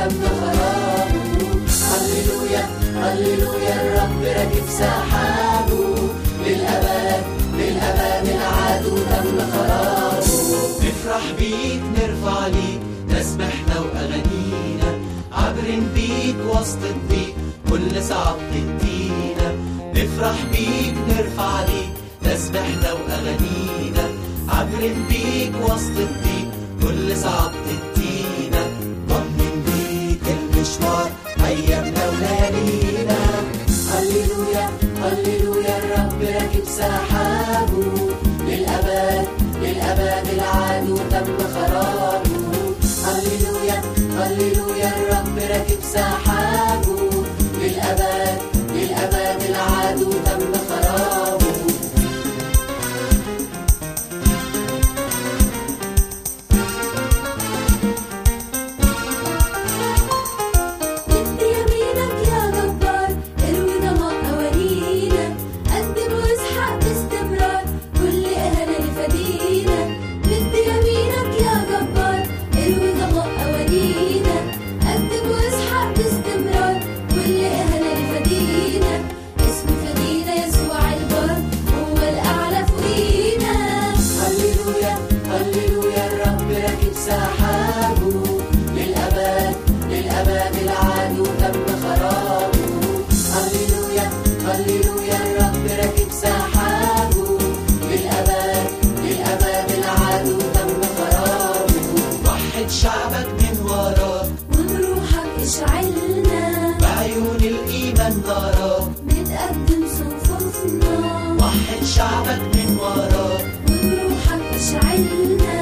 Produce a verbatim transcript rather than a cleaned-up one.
تم خرابه. هللويا هللويا الرب راكب سحابه، للأبد للأبد العدو تم خرابه. نفرح بيك نرفع ليك تسبحنا وأغانينا، عبرن بيك وسط الضيق كل صعب تدينا. نفرح بيك نرفع ليك تسبحنا وأغانينا، عبرن بيك وسط الضيق كل صعب تدينا. ضمن بيك المشوار أيامنا وليالينا. هللويا هللويا الرب راكب سحابه، للأبد للأبد العدو تم خرابه. هللويا هللويا الرب راكب سحابه، للأبد للأبد العدو تم خرابه. مد يمينك يا جبار اروي ضماء أوانينا، قدم واسحق باستمرار كل إهانة لفدينا. مد يمينك يا جبار اروي ضماء أوانينا، قدم واسحق باستمرار كل إهانة لفدينا. اسم فدينا يسوع البار هو الأعلى فوقينا. هللويا هللويا الرب راكب سحابه، للأبد للأبد العدو تم خرابه. هللويا هللويا الرب راكب سحابه، للأبد للأبد العدو تم خرابه. وحد شعبك من وراك وبروحك اشعلنا، بعيون الإيمان نراك. بتقدم صفوفنا. وحد شعبك من وراك وبروحك اشعلنا،